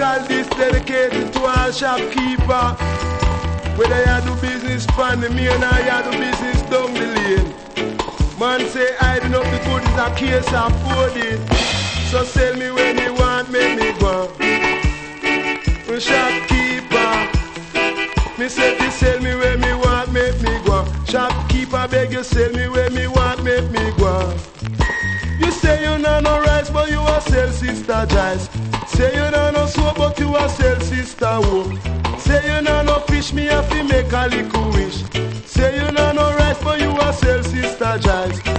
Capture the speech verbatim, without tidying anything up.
Special this dedicated to our shopkeeper. Whether you do business pan the main or you do business down the lane. Man say hiding up the goods is a case of fooding. So sell me when you want, make me go. Shopkeeper, me say you sell me when me want, make me go. Shopkeeper beg you sell me when me want, make me go. You say you know no rice, but you a sell sister Jice. Say you know no soap, but you a sell sister wool. Say you know no fish, me have to make a little wish. Say you know no rice, but you a sell sister Jice.